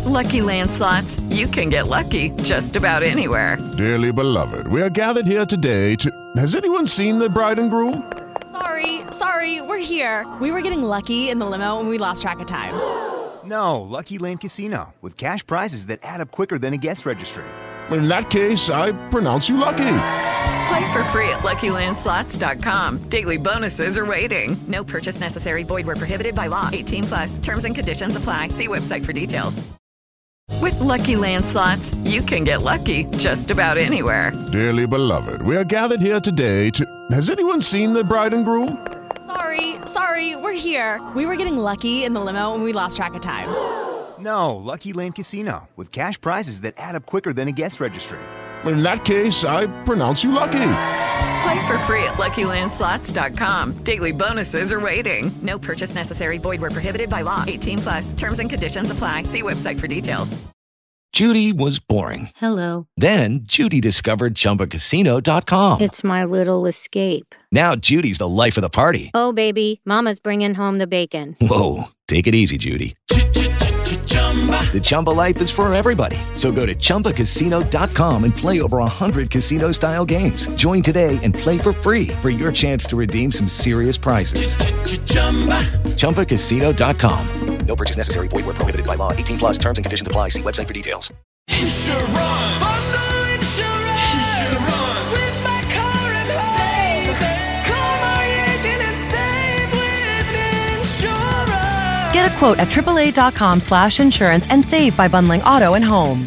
With Lucky Land Slots, you can get lucky just about anywhere. Dearly beloved, we are gathered here today to... Has anyone seen the bride and groom? Sorry, we're here. We were getting lucky in the limo and we lost track of time. No, Lucky Land Casino, with cash prizes that add up quicker than a guest registry. In that case, I pronounce you lucky. Play for free at LuckyLandSlots.com. Daily bonuses are waiting. No purchase necessary. Void where prohibited by law. 18+. Terms and conditions apply. See website for details. With Lucky Land Slots, you can get lucky just about anywhere. Dearly beloved, we are gathered here today to... Has anyone seen the bride and groom? Sorry, we're here. We were getting lucky in the limo and we lost track of time. No, Lucky Land Casino, with cash prizes that add up quicker than a guest registry. In that case, I pronounce you lucky. Play for free at LuckyLandSlots.com. Daily bonuses are waiting. No purchase necessary. Void where prohibited by law. 18+. Terms and conditions apply. See website for details. Judy was boring. Hello. Then Judy discovered ChumbaCasino.com. It's my little escape. Now Judy's the life of the party. Oh, baby, mama's bringing home the bacon. Whoa, take it easy, Judy. The Chumba life is for everybody. So go to ChumbaCasino.com and play over 100 casino-style games. Join today and play for free for your chance to redeem some serious prizes. ChumbaCasino.com. No purchase necessary. Void where prohibited by law. 18+. Terms and conditions apply. See website for details. Insurance. Bundle insurance. With my car and home. Call my agent and save with insurance. Get a quote at AAA.com/insurance and save by bundling auto and home.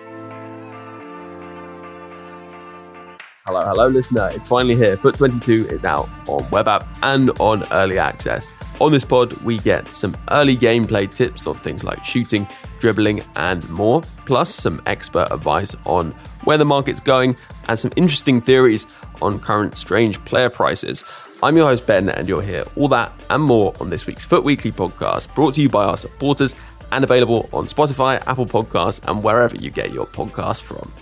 Hello, listener. It's finally here. Foot 22 is out on web app and on early access. On this pod, we get some early gameplay tips on things like shooting, dribbling, and more, plus some expert advice on where the market's going and some interesting theories on current strange player prices. I'm your host, Ben, and you'll hear all that and more on this week's Foot Weekly podcast, brought to you by our supporters and available on Spotify, Apple Podcasts, and wherever you get your podcasts from.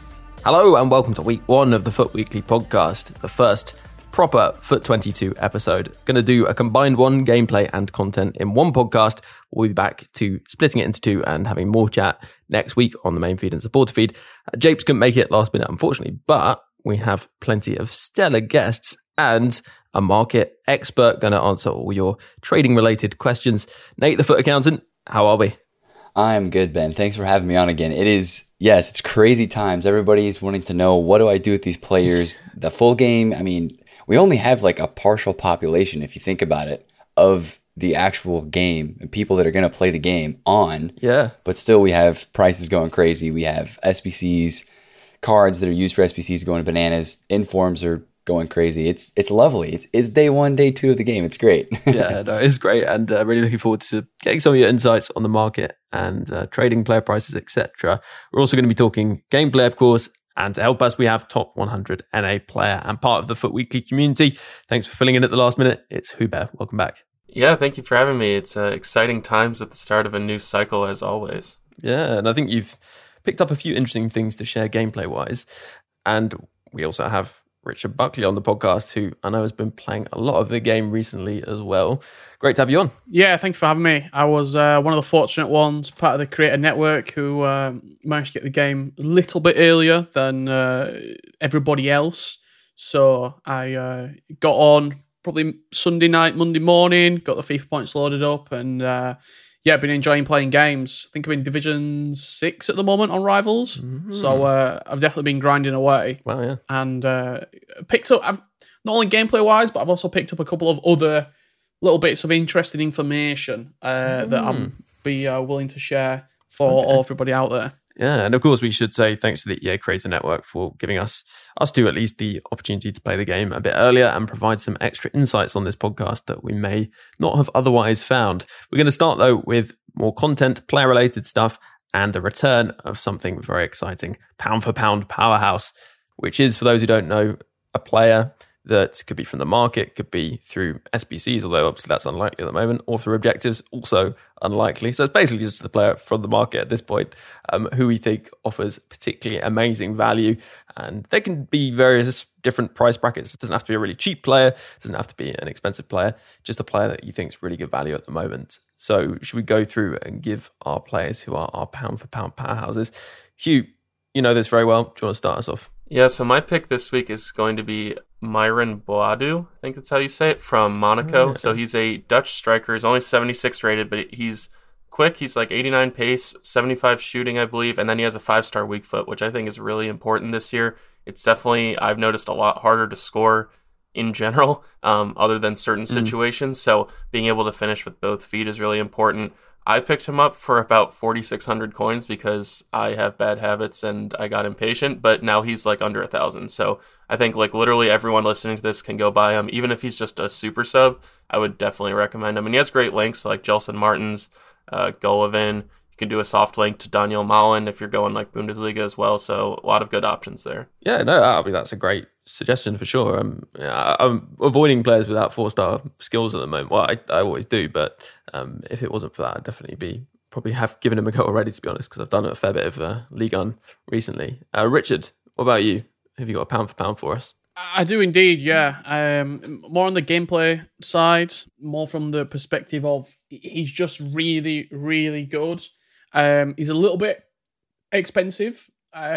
Hello and welcome to week 1 of the Foot Weekly podcast, the first proper Foot 22 episode. Going to do a combined one, gameplay and content in one podcast. We'll be back to splitting it into 2 and having more chat next week on the main feed and supporter feed. Japes couldn't make it last minute, unfortunately, but we have plenty of stellar guests and a market expert going to answer all your trading related questions. Nate, the Foot Accountant, how are we? I'm good, Ben. Thanks for having me on again. It's crazy times. Everybody's wanting to know, what do I do with these players? The full game, I mean, we only have like a partial population, if you think about it, of the actual game and people that are going to play the game on. Yeah. But still, we have prices going crazy. We have SBCs, cards that are used for SBCs going bananas. Informs are going crazy. It's lovely. It's day 1, day 2 of the game. It's great. Yeah, no, it's great, and really looking forward to getting some of your insights on the market and trading player prices, etc. We're also going to be talking gameplay, of course, and to help us, we have top 100 NA player and part of the Foot Weekly community. Thanks for filling in at the last minute. It's Hubert. Welcome back. Yeah, thank you for having me. It's exciting times at the start of a new cycle, as always. Yeah, and I think you've picked up a few interesting things to share gameplay-wise. And we also have Richard Buckley on the podcast, who I know has been playing a lot of the game recently as well. Great to have you on. Yeah, thank you for having me. I was one of the fortunate ones, part of the Creator Network, who managed to get the game a little bit earlier than everybody else. So I got on probably Sunday night, Monday morning, got the FIFA points loaded up, and been enjoying playing games. I think I'm in Division 6 at the moment on Rivals. Mm-hmm. So I've definitely been grinding away. Wow, yeah. And picked up, not only gameplay-wise, but I've also picked up a couple of other little bits of interesting information that I'm willing to share for everybody out there. Yeah, and of course we should say thanks to the EA Creator Network for giving us two at least, the opportunity to play the game a bit earlier and provide some extra insights on this podcast that we may not have otherwise found. We're going to start though with more content, player-related stuff, and the return of something very exciting, Pound for Pound Powerhouse, which is, for those who don't know, a player that could be from the market, could be through SBCs, although obviously that's unlikely at the moment, or through objectives, also unlikely. So it's basically just the player from the market at this point who we think offers particularly amazing value. And there can be various different price brackets. It doesn't have to be a really cheap player, it doesn't have to be an expensive player, just a player that you think is really good value at the moment. So should we go through and give our players who are our pound for pound powerhouses? Hugh, you know this very well. Do you want to start us off? Yeah, so my pick this week is going to be Myron Boadu, I think that's how you say it, from Monaco. Oh, yeah. So he's a Dutch striker. He's only 76 rated, but he's quick. He's like 89 pace, 75 shooting, I believe. And then he has a 5-star weak foot, which I think is really important this year. It's definitely, I've noticed, a lot harder to score in general, other than certain situations. So being able to finish with both feet is really important. I picked him up for about 4,600 coins because I have bad habits and I got impatient, but now he's like under 1,000. So I think like literally everyone listening to this can go buy him. Even if he's just a super sub, I would definitely recommend him. And he has great links like Gelson Martins, Golovin. You can do a soft link to Daniel Malen if you're going like Bundesliga as well. So a lot of good options there. Yeah, no, I mean, that's a great suggestion for sure. I'm avoiding players without 4-star skills at the moment. Well, I always do, but if it wasn't for that, I'd definitely probably have given him a go already, to be honest, because I've done a fair bit of Ligue 1 recently. Richard, what about you? Have you got a pound for pound for us? I do indeed, yeah. More on the gameplay side, more from the perspective of he's just really, really good. He's a little bit expensive,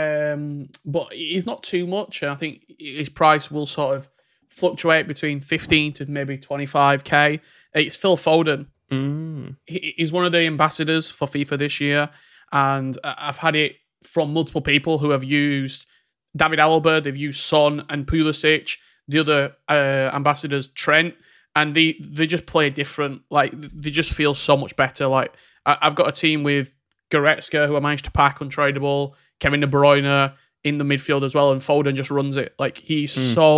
but he's not too much. And I think his price will sort of fluctuate between 15 to maybe 25k. It's Phil Foden. He's one of the ambassadors for FIFA this year, and I've had it from multiple people who have used David Alaba, they've used Son and Pulisic, the other ambassadors, Trent, and they just play different. Like, they just feel so much better. Like, I've got a team with Goretzka, who I managed to pack untradeable, Kevin De Bruyne in the midfield as well, and Foden just runs it. Like, he's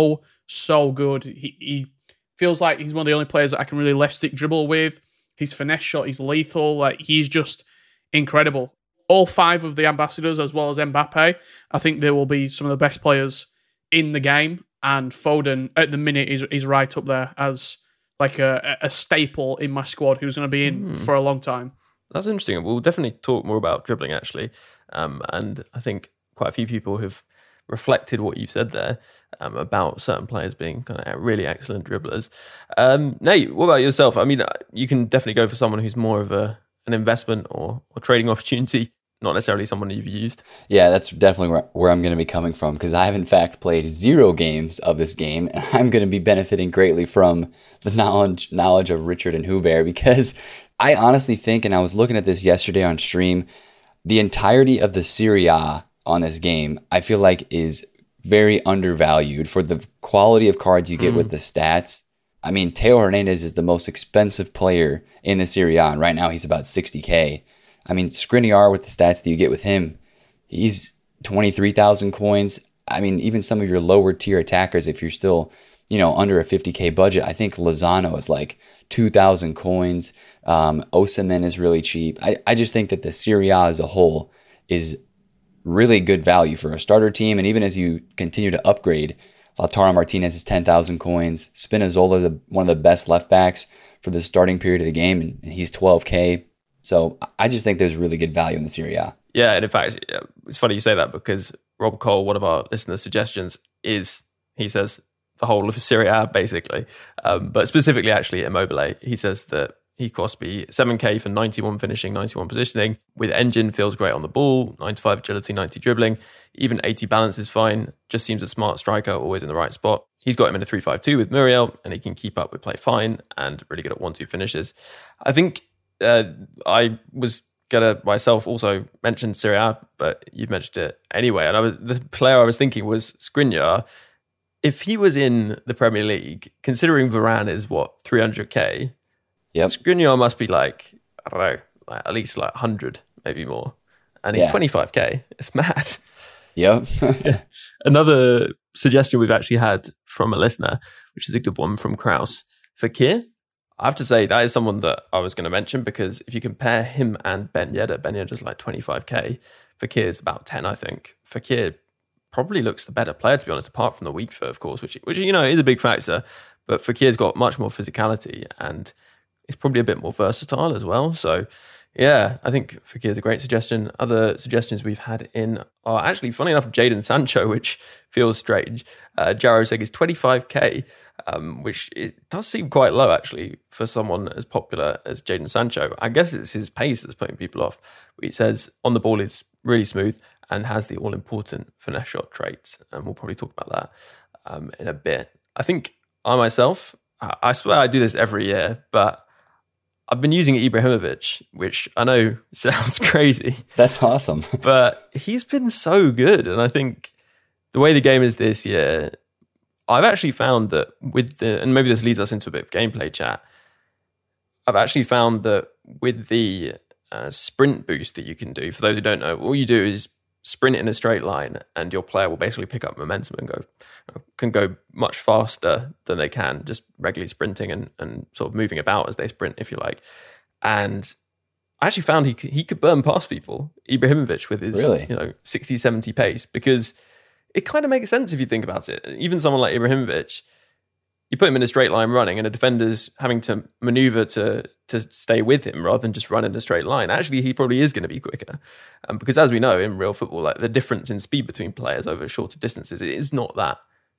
so good. He feels like he's one of the only players that I can really left stick dribble with. His finesse shot, he's lethal. Like, he's just incredible. All 5 of the ambassadors, as well as Mbappe, I think they will be some of the best players in the game. And Foden, at the minute, is right up there as like a staple in my squad who's going to be in for a long time. That's interesting. We'll definitely talk more about dribbling, actually. And I think quite a few people have reflected what you said there about certain players being kind of really excellent dribblers. Nate, what about yourself? I mean, you can definitely go for someone who's more of an investment or trading opportunity, not necessarily someone you've used. Yeah, that's definitely where I'm going to be coming from, because I have in fact played 0 games of this game, and I'm going to be benefiting greatly from the knowledge of Richard and Hubert, because I honestly think, and I was looking at this yesterday on stream, the entirety of the Serie A on this game, I feel like is very undervalued for the quality of cards you get with the stats. I mean, Theo Hernandez is the most expensive player in the Serie A, and right now he's about 60k. I mean, Skriniar, with the stats that you get with him, he's 23,000 coins. I mean, even some of your lower tier attackers, if you're still, under a 50k budget, I think Lozano is like 2,000 coins. Osimhen is really cheap. I just think that the Serie A as a whole is really good value for a starter team, and even as you continue to upgrade, Lautaro Martinez is 10,000 coins. Spinazzola is one of the best left backs for the starting period of the game, and he's 12k. So I just think there's really good value in the Serie A. Yeah, and in fact, it's funny you say that, because Rob Cole, one of our listener suggestions, he says the whole of Serie A basically, but specifically actually Immobile. He says that he cost me 7k for 91 finishing, 91 positioning. With engine, feels great on the ball, 95 agility, 90 dribbling. Even 80 balance is fine. Just seems a smart striker, always in the right spot. He's got him in a 3-5-2 with Muriel, and he can keep up with play fine and really good at 1-2 finishes. I think I was going to myself also mention Serie A, but you've mentioned it anyway. And the player I was thinking was Skriniar. If he was in the Premier League, considering Varane is 300k, yep, Skriniar must be like, I don't know, like at least like 100, maybe more. And he's 25k. It's mad. Yep. Yeah. Another suggestion we've actually had from a listener, which is a good one from Kraus, Fekir. I have to say that is someone that I was going to mention, because if you compare him and Ben Yedder is like 25k. Fekir is about 10, I think. Fekir probably looks the better player, to be honest, apart from the weak foot, of course, which is a big factor. But Fekir's got much more physicality and is probably a bit more versatile as well. So, yeah, I think Fekir's a great suggestion. Other suggestions we've had in are actually, funny enough, Jadon Sancho, which feels strange. Jaro said is 25k, which does seem quite low, actually, for someone as popular as Jadon Sancho. I guess it's his pace that's putting people off. He says on the ball is really smooth and has the all-important finesse shot traits. And we'll probably talk about that in a bit. I think I myself, I swear I do this every year, but I've been using Ibrahimovic, which I know sounds crazy. That's awesome. But he's been so good. And I think the way the game is this year, I've actually found that and maybe this leads us into a bit of gameplay chat, I've actually found that with the sprint boost that you can do, for those who don't know, all you do is sprint in a straight line and your player will basically pick up momentum and can go much faster than they can just regularly sprinting and sort of moving about as they sprint, if you like. And I actually found he could burn past people, Ibrahimovic, with his 60, 70 pace, because it kind of makes sense if you think about it. Even someone like Ibrahimovic, you put him in a straight line running and a defender's having to maneuver to stay with him rather than just run in a straight line. Actually, he probably is going to be quicker. Because as we know in real football, like the difference in speed between players over shorter distances, it is not that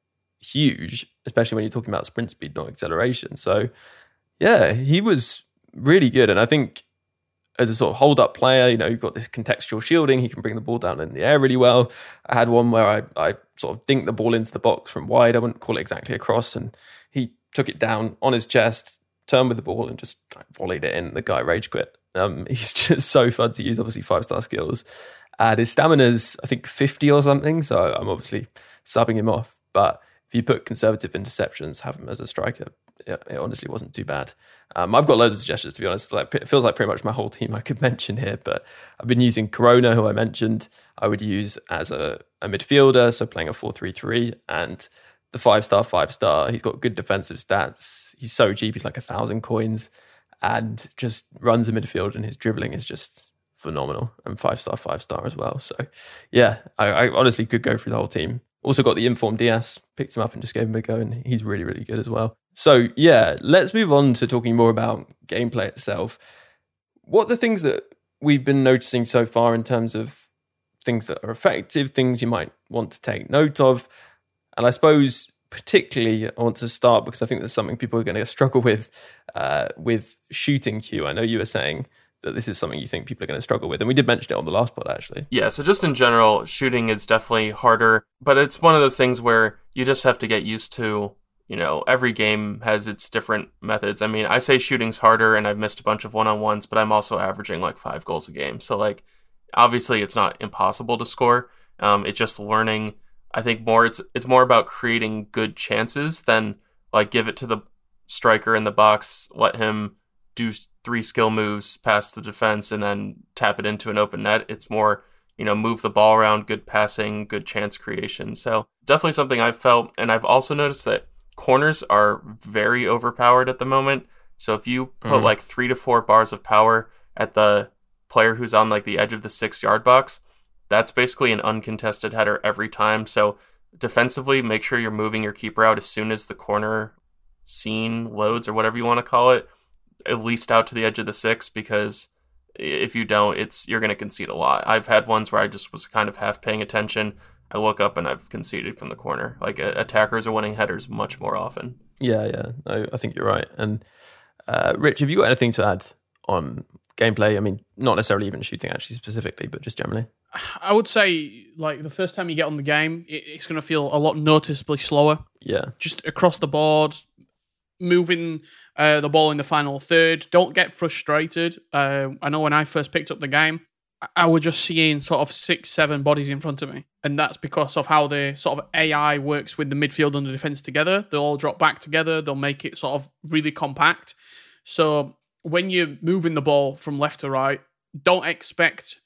huge, especially when you're talking about sprint speed, not acceleration. So yeah, he was really good. And I think as a sort of hold-up player, you've got this contextual shielding. He can bring the ball down in the air really well. I had one where I sort of dinked the ball into the box from wide. I wouldn't call it exactly a cross. And he took it down on his chest, turned with the ball and just volleyed it in. The guy rage quit. He's just so fun to use, obviously 5-star skills. And his stamina's, I think, 50 or something. So I'm obviously subbing him off. But if you put conservative interceptions, have him as a striker, it honestly wasn't too bad. I've got loads of suggestions, to be honest. It feels like pretty much my whole team I could mention here, but I've been using Corona, who I mentioned. I would use as a midfielder, so playing a 4-3-3, and the 5-star. He's got good defensive stats. He's so cheap. He's like 1,000 coins and just runs the midfield, and his dribbling is just phenomenal, and 5-star as well. So yeah, I honestly could go through the whole team. Also got the informed Diaz, picked him up and just gave him a go, and he's really, really good as well. So yeah, let's move on to talking more about gameplay itself. What are the things that we've been noticing so far in terms of things that are effective, things you might want to take note of? And I suppose particularly I want to start because I think there's something people are going to struggle with shooting Q. I know you were saying that this is something you think people are going to struggle with. And we did mention it on the last pod, actually. Yeah, so just in general, shooting is definitely harder. But it's one of those things where you just have to get used to, every game has its different methods. I mean, I say shooting's harder and I've missed a bunch of one-on-ones, but I'm also averaging like 5 goals a game. So obviously it's not impossible to score. It's just learning. I think it's more about creating good chances than give it to the striker in the box, let him do 3 skill moves past the defense and then tap it into an open net. It's more, move the ball around, good passing, good chance creation. So definitely something I've felt. And I've also noticed that corners are very overpowered at the moment. So if you put 3 to 4 bars of power at the player who's on the edge of the 6-yard box, that's basically an uncontested header every time. So defensively, make sure you're moving your keeper out as soon as the corner scene loads, or whatever you want to call it, at least out to the edge of the 6, because if you don't, you're going to concede a lot. I've had ones where I just was kind of half paying attention. I look up and I've conceded from the corner. Attackers are winning headers much more often. Yeah. I think you're right. And Rich, have you got anything to add on gameplay? I mean, not necessarily even shooting actually specifically, but just generally. I would say, the first time you get on the game, it's going to feel a lot noticeably slower. Yeah. Just across the board, moving the ball in the final third. Don't get frustrated. I know when I first picked up the game, I was just seeing sort of 6-7 bodies in front of me. And that's because of how the sort of AI works with the midfield and the defense together. They'll all drop back together. They'll make it sort of really compact. So when you're moving the ball from left to right, don't expect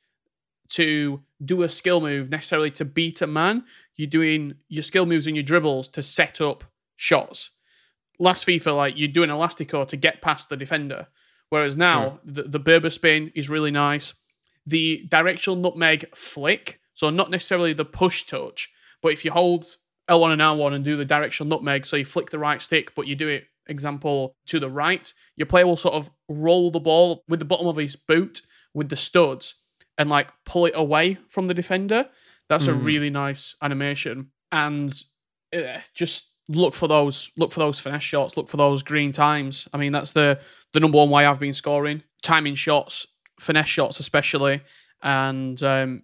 to do a skill move necessarily to beat a man. You're doing your skill moves and your dribbles to set up shots. Last FIFA, you're doing elastico to get past the defender. Whereas now, the Berber spin is really nice. The directional nutmeg flick, so not necessarily the push touch, But if you hold L1 and R1 and do the directional nutmeg, so you flick the right stick, but you do it, example, to the right, your player will sort of roll the ball with the bottom of his boot with the studs and like pull it away from the defender. That's a really nice animation. And just look for those finesse shots, look for those green times. I mean, that's the number one way I've been scoring. Timing shots, finesse shots especially. And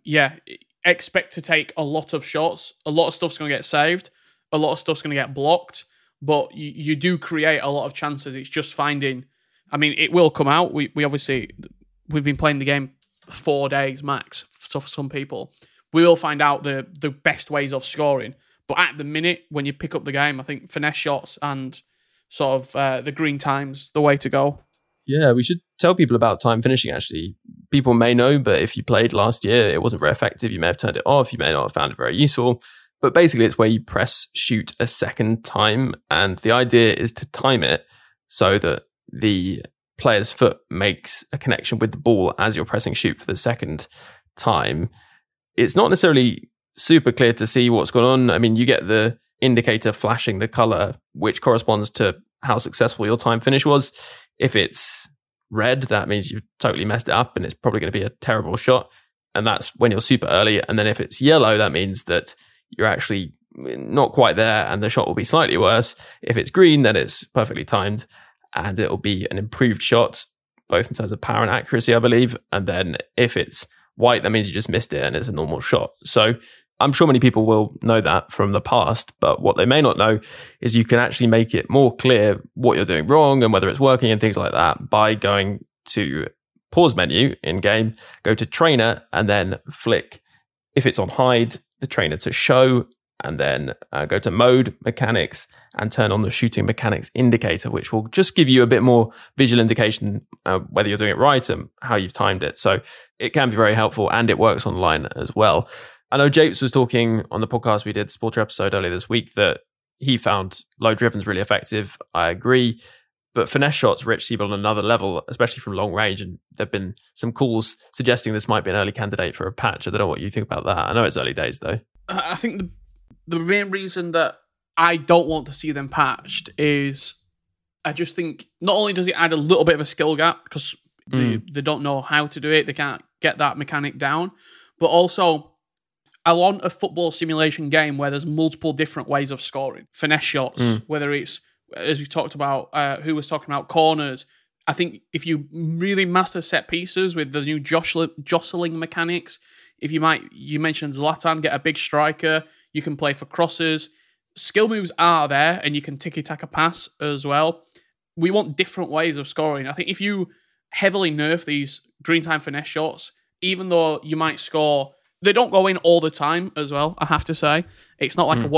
expect to take a lot of shots. A lot of stuff's going to get saved. A lot of stuff's going to get blocked. But you do create a lot of chances. It's just finding... I mean, it will come out. We obviously... We've been playing the game 4 days max, so for some people. We will find out the best ways of scoring. But at the minute, when you pick up the game, I think finesse shots and sort of the green times, the way to go. Yeah, we should tell people about time finishing, actually. People may know, but if you played last year, it wasn't very effective. You may have turned it off. You may not have found it very useful. But basically, it's where you press shoot a second time. And the idea is to time it so that the player's foot makes a connection with the ball as you're pressing shoot for the second time. It's not necessarily super clear to see what's going on. I mean, you get the indicator flashing the color, which corresponds to how successful your time finish was. If it's red, that means you've totally messed it up and it's probably going to be a terrible shot. And that's when you're super early. And then if it's yellow, that means that you're actually not quite there and the shot will be slightly worse. If it's green, then it's perfectly timed and it'll be an improved shot, both in terms of power and accuracy, I believe. And then if it's white, that means you just missed it and it's a normal shot. So I'm sure many people will know that from the past, but what they may not know is you can actually make it more clear what you're doing wrong and whether it's working and things like that by going to pause menu in game, go to trainer and then flick, if it's on hide, the trainer to show, and then go to mode mechanics and turn on the shooting mechanics indicator, which will just give you a bit more visual indication whether you're doing it right and how you've timed it. So it can be very helpful and it works online as well. I know Japes was talking on the podcast we did, Sporter episode earlier this week, that he found low drivens really effective. I agree. But finesse shots Rich see on another level, especially from long range. And there have been some calls suggesting this might be an early candidate for a patch. I don't know what you think about that. I know it's early days, though. I think the main reason that I don't want to see them patched is I just think not only does it add a little bit of a skill gap because they don't know how to do it, they can't get that mechanic down, but also I want a football simulation game where there's multiple different ways of scoring. Finesse shots, whether it's, as we talked about, who was talking about corners. I think if you really master set pieces with the new jostling mechanics, you mentioned Zlatan, get a big striker, you can play for crosses. Skill moves are there and you can tiki-taka pass as well. We want different ways of scoring. I think if you heavily nerf these green time finesse shots, even though you might score, they don't go in all the time as well, I have to say. It's not like a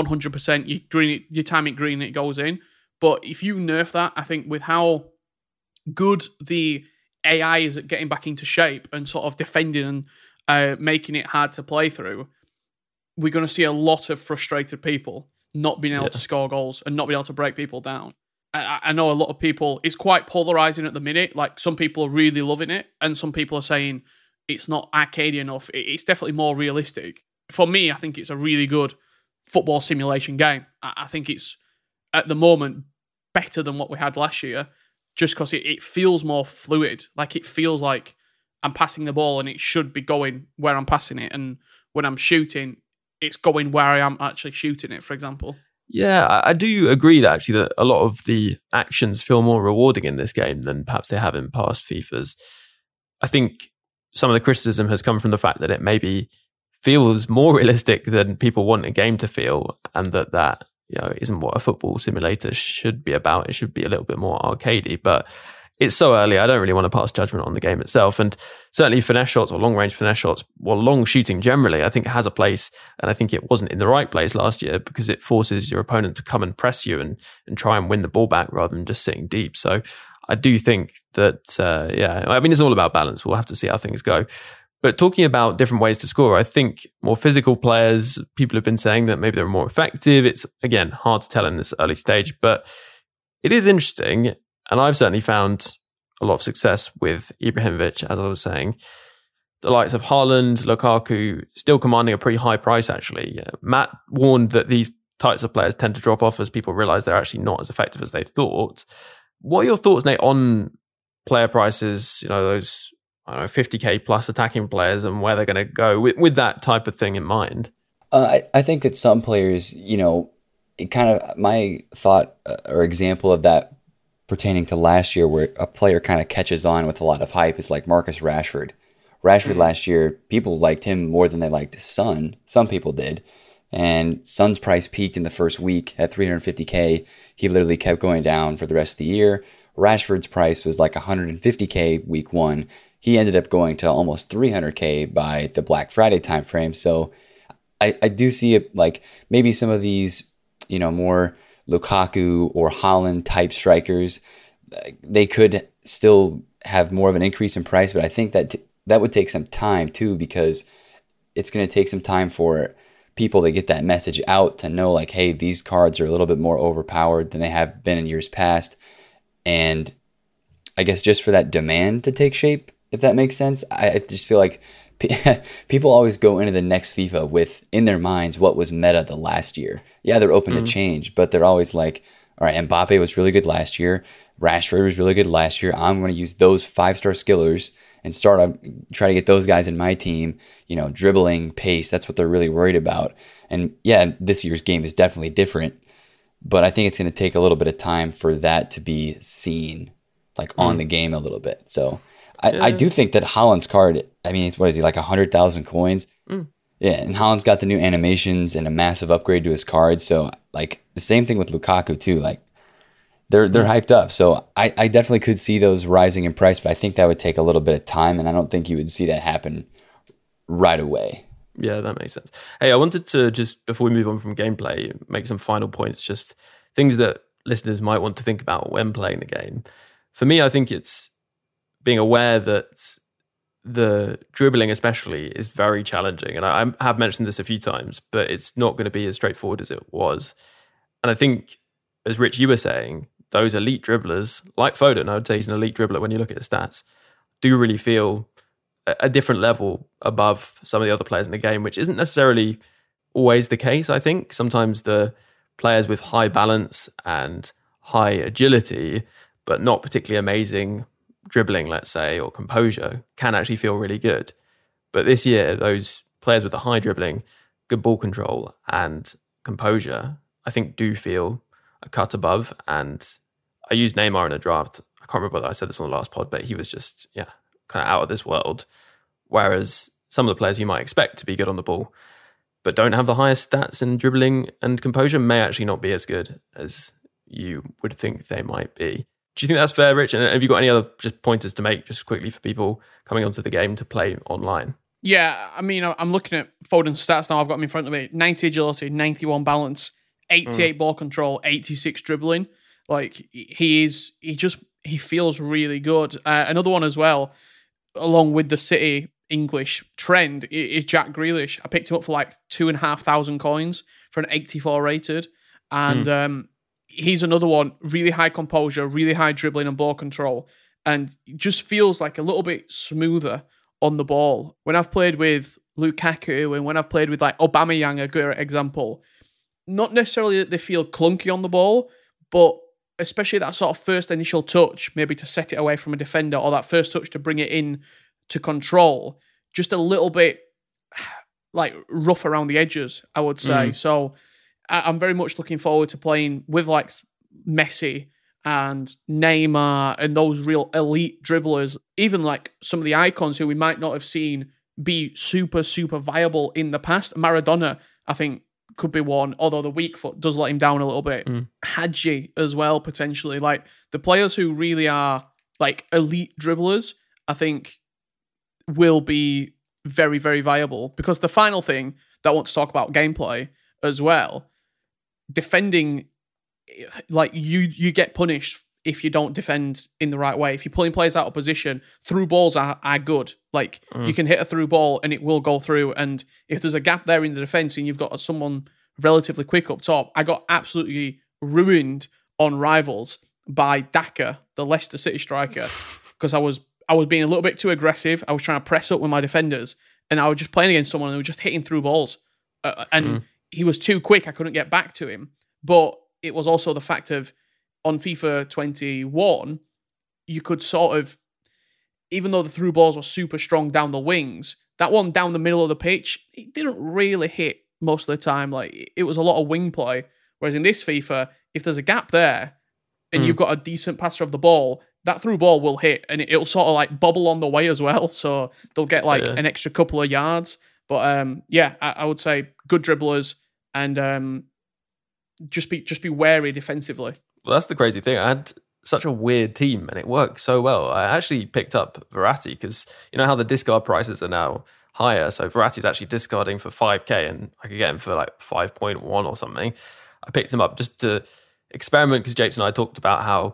100%, you time it green, it goes in. But if you nerf that, I think with how good the AI is at getting back into shape and sort of defending and making it hard to play through, we're going to see a lot of frustrated people not being able to score goals and not being able to break people down. I know a lot of people, it's quite polarizing at the minute. Like some people are really loving it and some people are saying it's not arcadey enough. It's definitely more realistic. For me, I think it's a really good football simulation game. I think it's, at the moment, better than what we had last year just because it feels more fluid. Like it feels like I'm passing the ball and it should be going where I'm passing it. And when I'm shooting, it's going where I am actually shooting it, for example. Yeah, I do agree that actually that a lot of the actions feel more rewarding in this game than perhaps they have in past FIFAs. I think some of the criticism has come from the fact that it maybe feels more realistic than people want a game to feel, and that isn't what a football simulator should be about. It should be a little bit more arcadey, but it's so early, I don't really want to pass judgment on the game itself. And certainly finesse shots or long-range finesse shots, well, long shooting generally, I think it has a place. And I think it wasn't in the right place last year because it forces your opponent to come and press you and try and win the ball back rather than just sitting deep. So I do think that, it's all about balance. We'll have to see how things go. But talking about different ways to score, I think more physical players, people have been saying that maybe they're more effective. It's, again, hard to tell in this early stage, but it is interesting. And I've certainly found a lot of success with Ibrahimovic, as I was saying. the likes of Haaland, Lukaku, still commanding a pretty high price, actually. Matt warned that these types of players tend to drop off as people realize they're actually not as effective as they thought. What are your thoughts, Nate, on player prices, those 50k plus attacking players and where they're going to go with that type of thing in mind? I think that some players, it kind of, my thought or example of that pertaining to last year where a player kind of catches on with a lot of hype is like Marcus Rashford. Last year, people liked him more than they liked Son. Some people did. And Son's price peaked in the first week at 350k. He literally kept going down for the rest of the year. Rashford's price was like 150k week 1. He ended up going to almost 300k by the Black Friday timeframe. So I do see it like maybe some of these, more Lukaku or Haaland type strikers, they could still have more of an increase in price. But I think that would take some time too, because it's going to take some time for people to get that message out to know like, hey, these cards are a little bit more overpowered than they have been in years past. And I guess just for that demand to take shape, if that makes sense, I just feel like people always go into the next FIFA with in their minds what was meta the last year. Yeah, they're open to change, but they're always like, all right, Mbappe was really good last year. Rashford was really good last year. I'm going to use those 5-star skillers and try to get those guys in my team, dribbling, pace. That's what they're really worried about. And yeah, this year's game is definitely different, but I think it's going to take a little bit of time for that to be seen like on the game a little bit. So I do think that Haaland's card, I mean, what is he, like 100,000 coins? Yeah, and Haaland's got the new animations and a massive upgrade to his card. So like the same thing with Lukaku too. Like they're hyped up. So I definitely could see those rising in price, but I think that would take a little bit of time, and I don't think you would see that happen right away. Yeah, that makes sense. Hey, I wanted to just, before we move on from gameplay, make some final points, just things that listeners might want to think about when playing the game. For me, I think it's being aware that the dribbling especially is very challenging. And I have mentioned this a few times, but it's not going to be as straightforward as it was. And I think, as Rich, you were saying, those elite dribblers, like Foden, I would say he's an elite dribbler when you look at his stats, do really feel a different level above some of the other players in the game, which isn't necessarily always the case, I think. Sometimes the players with high balance and high agility, but not particularly amazing dribbling, let's say, or composure, can actually feel really good. But this year, those players with the high dribbling, good ball control, and composure, I think do feel a cut above. And I used Neymar in a draft. I can't remember whether I said this on the last pod, but he was just, kind of out of this world. Whereas some of the players you might expect to be good on the ball, but don't have the highest stats in dribbling and composure, may actually not be as good as you would think they might be. Do you think that's fair, Rich? And have you got any other just pointers to make just quickly for people coming onto the game to play online? Yeah, I mean, I'm looking at Foden's stats now. I've got them in front of me. 90 agility, 91 balance, 88 ball control, 86 dribbling. Like, he feels really good. Another one as well, along with the City English trend, is Jack Grealish. I picked him up for like 2,500 coins for an 84 rated. And he's another one, really high composure, really high dribbling and ball control, and just feels like a little bit smoother on the ball. When I've played with Lukaku and when I've played with like Aubameyang, a good example, not necessarily that they feel clunky on the ball, but especially that sort of first initial touch, maybe to set it away from a defender, or that first touch to bring it in to control, just a little bit like rough around the edges, I would say. So I'm very much looking forward to playing with like Messi and Neymar and those real elite dribblers, even like some of the icons who we might not have seen be super, super viable in the past. Maradona, I think, could be one, although the weak foot does let him down a little bit. Hadji as well, potentially. Like, the players who really are like elite dribblers, I think, will be very, very viable. Because the final thing that I want to talk about, gameplay as well, defending, like, you get punished if you don't defend in the right way. If you're pulling players out of position, through balls are good. Like, you can hit a through ball and it will go through. And if there's a gap there in the defense and you've got someone relatively quick up top, I got absolutely ruined on Rivals by Daka, the Leicester City striker, because I was I was being a little bit too aggressive. I was trying to press up with my defenders, and I was just playing against someone who was just hitting through balls. And he was too quick. I couldn't get back to him. But it was also the fact of, on FIFA 21, you could sort of, even though the through balls were super strong down the wings, that one down the middle of the pitch, it didn't really hit most of the time. Like, it was a lot of wing play. Whereas in this FIFA, if there's a gap there and you've got a decent passer of the ball, that through ball will hit, and it'll sort of like bobble on the way as well. So they'll get like an extra couple of yards. But I would say good dribblers, and just be wary defensively. Well, that's the crazy thing. I had such a weird team, and it worked so well. I actually picked up Verratti because you know how the discard prices are now higher. So Verratti's actually discarding for 5k, and I could get him for like 5.1 or something. I picked him up just to experiment because Japes and I talked about how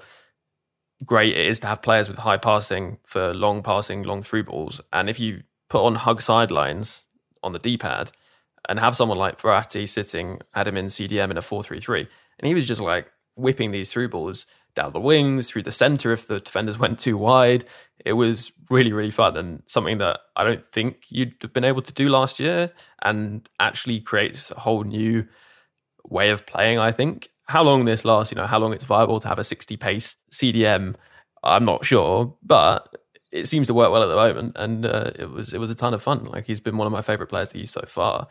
great it is to have players with high passing for long passing, long through balls. And if you put on hug sidelines on the D-pad and have someone like Verratti sitting, had him in CDM in a 4-3-3, and he was just like whipping these through balls down the wings, through the centre if the defenders went too wide. It was really, really fun, and something that I don't think you'd have been able to do last year, and actually creates a whole new way of playing, I think. How long this lasts, you know, how long it's viable to have a 60 pace CDM, I'm not sure, but it seems to work well at the moment, and it was a ton of fun. Like, he's been one of my favourite players to use so far,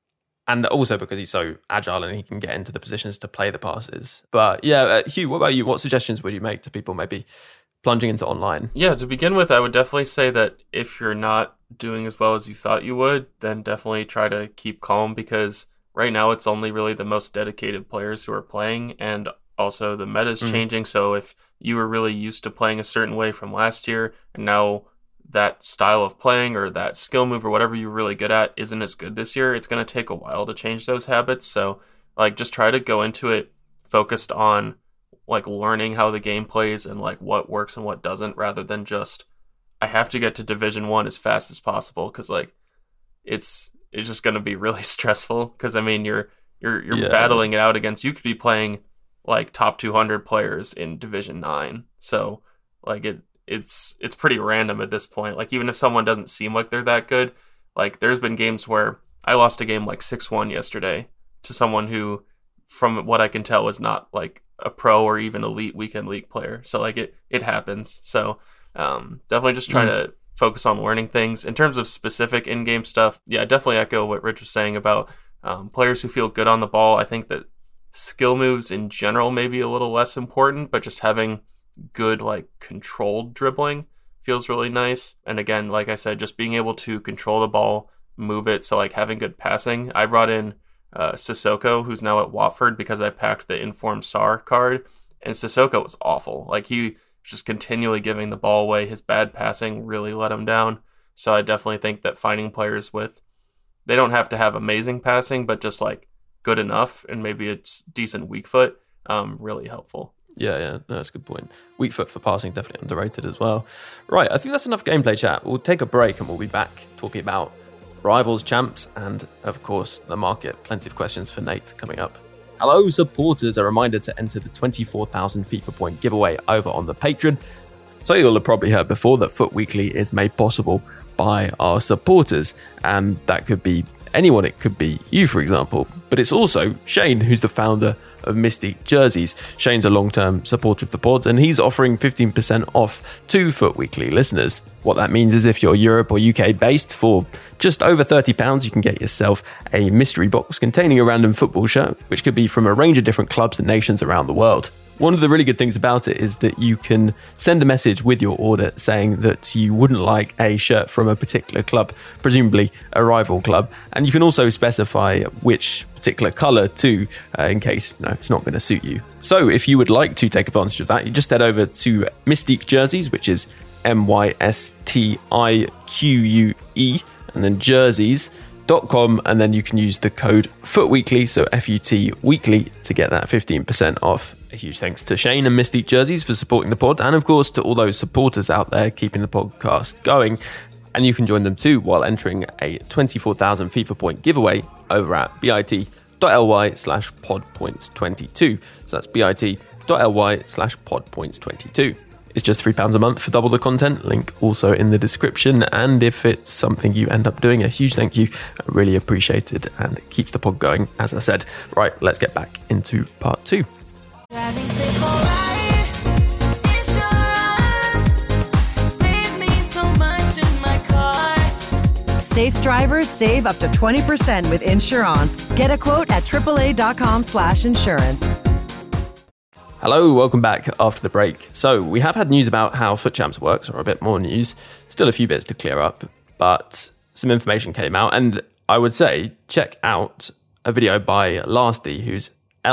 and also because he's so agile and he can get into the positions to play the passes. But yeah, Hugh, what about you? What suggestions would you make to people maybe plunging into online? Yeah, to begin with, I would definitely say that if you're not doing as well as you thought you would, then definitely try to keep calm, because right now it's only really the most dedicated players who are playing, and also the meta's changing. So if you were really used to playing a certain way from last year, and now that style of playing or that skill move or whatever you're really good at isn't as good this year, it's going to take a while to change those habits. So like, just try to go into it focused on like learning how the game plays and like what works and what doesn't, rather than just, I have to get to Division 1 as fast as possible, because like it's just going to be really stressful, because I mean you're battling it out against, you could be playing like top 200 players in Division 9, so like it's pretty random at this point. Like, even if someone doesn't seem like they're that good, like there's been games where I lost a game like 6-1 yesterday to someone who, from what I can tell, was not like a pro or even elite weekend league player. So like it happens. So definitely just trying to focus on learning things. In terms of specific in-game stuff, yeah, I definitely echo what Rich was saying about players who feel good on the ball. I think that skill moves in general may be a little less important, but just having good, like, controlled dribbling feels really nice. And again, like I said, just being able to control the ball, move it, so like having good passing. I brought in Sissoko, who's now at Watford, because I packed the Inform SAR card, and Sissoko was awful. Like, he was just continually giving the ball away. His bad passing really let him down. So I definitely think that finding players with, they don't have to have amazing passing, but just like good enough, and maybe it's decent weak foot, really helpful. Yeah, that's a good point. Weak foot for passing, definitely underrated as well. Right, I think that's enough gameplay chat. We'll take a break and we'll be back talking about rivals, champs, and of course the market. Plenty of questions for Nate coming up. Hello supporters, a reminder to enter the 24,000 FIFA point giveaway over on the Patreon. So you'll have probably heard before that Foot Weekly is made possible by our supporters, and that could be anyone. It could be you, for example, but it's also Shane, who's the founder of Mystique Jerseys. Shane's a long-term supporter of the pod, and he's offering 15% off to Foot Weekly listeners. What that means is if you're Europe or UK based, for just over £30, you can get yourself a mystery box containing a random football shirt, which could be from a range of different clubs and nations around the world. One of the really good things about it is that you can send a message with your order saying that you wouldn't like a shirt from a particular club, presumably a rival club, and you can also specify which particular colour too, in case it's not going to suit you. So if you would like to take advantage of that, you just head over to Mystique Jerseys, which is MYSTIQUE, and then jerseys.com, and then you can use the code FOOTWEEKLY, so FUT Weekly, to get that 15% off. A huge thanks to Shane and Mystique Jerseys for supporting the pod, and of course to all those supporters out there keeping the podcast going. And you can join them too while entering a 24,000 FIFA point giveaway over at bit.ly/podpoints22. So that's bit.ly/podpoints22. It's just £3 a month for double the content. Link also in the description. And if it's something you end up doing, a huge thank you. I really appreciate it and it keeps the pod going, as I said. Right, let's get back into part 2. Safe drivers save up to 20% with Insurance. Get a quote at AAA.com/insurance. Hello, welcome back after the break. So we have had news about how FUT Champs works, or a bit more news. Still a few bits to clear up, but some information came out, and I would say check out a video by Lasty, who's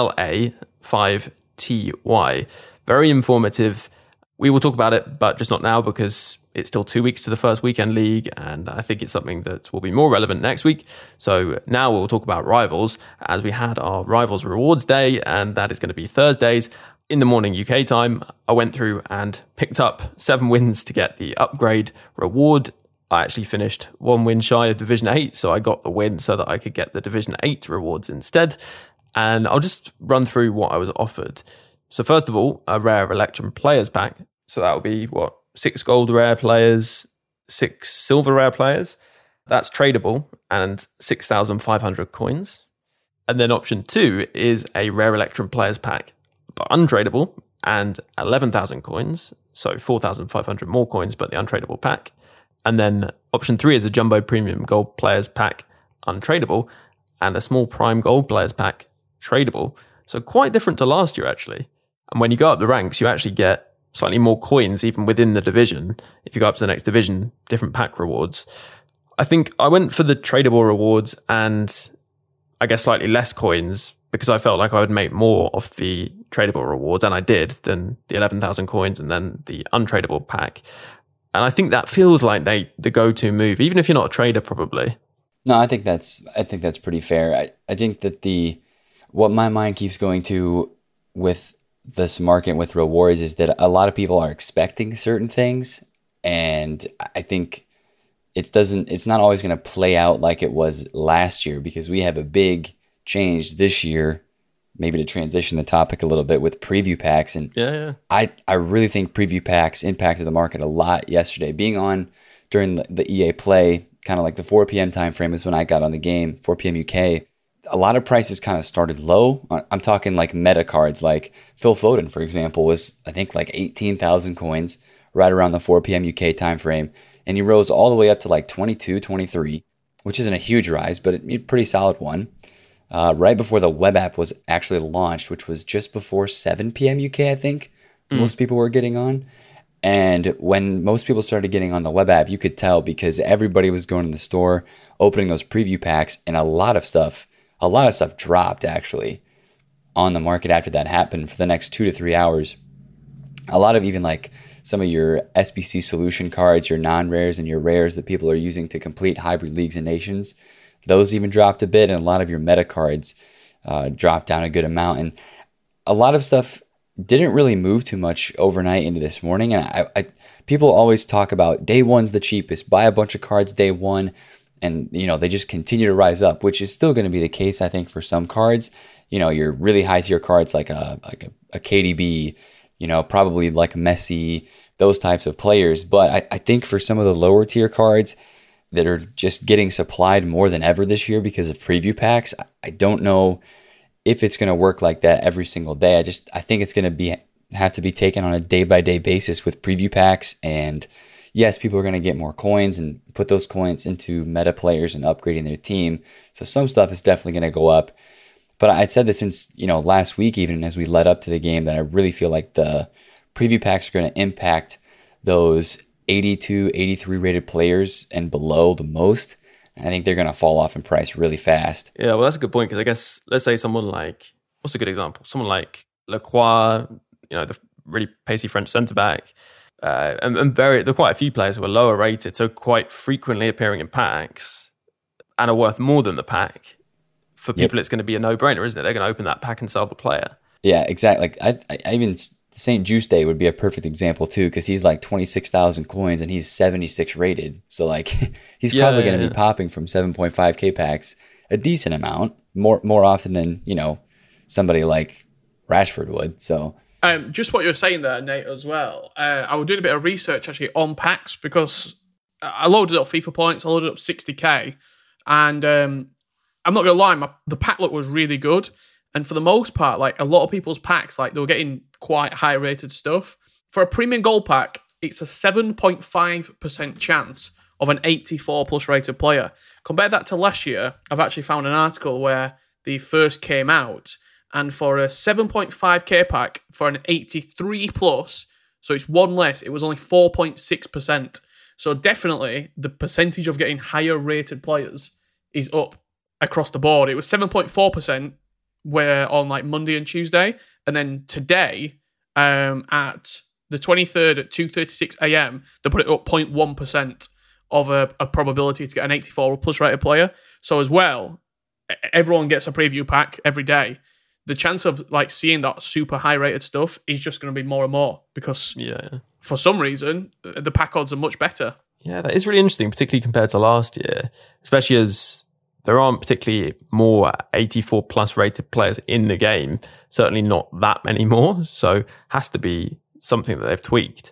LA5TY. Very informative. We will talk about it, but just not now because it's still 2 weeks to the first weekend league, and I think it's something that will be more relevant next week. So now we'll talk about Rivals, as we had our Rivals Rewards Day, and that is going to be Thursdays in the morning UK time. I went through and picked up 7 wins to get the upgrade reward. I actually finished 1 win shy of Division 8, so I got the win so that I could get the Division 8 rewards instead. And I'll just run through what I was offered. So first of all, a rare Electrum Players Pack. So that will be, 6 gold rare players, 6 silver rare players. That's tradable, and 6,500 coins. And then option 2 is a rare Electrum Players Pack, but untradeable, and 11,000 coins. So 4,500 more coins, but the untradeable pack. And then option 3 is a Jumbo Premium Gold Players Pack, untradeable, and a small Prime Gold Players Pack, tradable. So quite different to last year, actually. And when you go up the ranks, you actually get slightly more coins even within the division. If you go up to the next division, different pack rewards. I think I went for the tradable rewards and I guess slightly less coins because I felt like I would make more of the tradable rewards, and I did, than the 11,000 coins and then the untradable pack. And I think that feels like the go-to move, even if you're not a trader, probably. No, I think that's pretty fair. I think that what my mind keeps going to with this market with rewards is that a lot of people are expecting certain things, and I think it's not always going to play out like it was last year, because we have a big change this year, maybe to transition the topic a little bit, with preview packs. And I really think preview packs impacted the market a lot yesterday. Being on during the EA Play, kind of like the 4 p.m. time frame is when I got on the game, 4 p.m. UK. A lot of prices kind of started low. I'm talking like meta cards, like Phil Foden, for example, was I think like 18,000 coins right around the 4 p.m. UK time frame. And he rose all the way up to like 22, 23, which isn't a huge rise, but a pretty solid one. Right before the web app was actually launched, which was just before 7 p.m. UK, I think most people were getting on. And when most people started getting on the web app, you could tell because everybody was going to the store, opening those preview packs, and a lot of stuff dropped actually on the market after that happened for the next 2 to 3 hours. A lot of even like some of your SBC solution cards, your non-rares and your rares that people are using to complete hybrid leagues and nations, those even dropped a bit, and a lot of your meta cards dropped down a good amount. And a lot of stuff didn't really move too much overnight into this morning. And people always talk about day one's the cheapest, buy a bunch of cards day one, and they just continue to rise up, which is still going to be the case, I think, for some cards. Your really high tier cards like a KDB, probably like Messi, those types of players. But I think for some of the lower tier cards that are just getting supplied more than ever this year because of preview packs, I don't know if it's going to work like that every single day. I think it's going to have to be taken on a day by day basis with preview packs. And yes, people are going to get more coins and put those coins into meta players and upgrading their team. So some stuff is definitely going to go up. But I said this since, last week, even as we led up to the game, that I really feel like the preview packs are going to impact those 82, 83 rated players and below the most. And I think they're going to fall off in price really fast. Yeah, well, that's a good point, because I guess, let's say someone like, what's a good example? Someone like Lacroix, the really pacey French centre-back, and there are quite a few players who are lower rated, so quite frequently appearing in packs and are worth more than the pack. For people, It's going to be a no-brainer, isn't it? They're going to open that pack and sell the player. Yeah, exactly. Like I even St. Juice Day would be a perfect example too, because he's like 26,000 coins and he's 76 rated. So like he's probably going to be popping from 7.5k packs a decent amount, more often than somebody like Rashford would. So Just what you were saying there, Nate, as well. I was doing a bit of research actually on packs because I loaded up FIFA points. I loaded up 60k, and I'm not gonna lie, the pack look was really good. And for the most part, like a lot of people's packs, like they were getting quite high rated stuff. For a premium gold pack, it's a 7.5% chance of an 84 plus rated player. Compare that to last year. I've actually found an article where they first came out, and for a 7.5k pack for an 83 plus, so it's one less, it was only 4.6%. So definitely the percentage of getting higher rated players is up across the board. It was 7.4% where on like Monday and Tuesday, and then today at the 23rd at 2:36 a.m. they put it up 0.1% of a probability to get an 84 plus rated player. So as well, everyone gets a preview pack every day. The chance of like seeing that super high rated stuff is just going to be more and more because for some reason the pack odds are much better. Yeah, that is really interesting, particularly compared to last year, especially as there aren't particularly more 84 plus rated players in the game. Certainly not that many more. So has to be something that they've tweaked.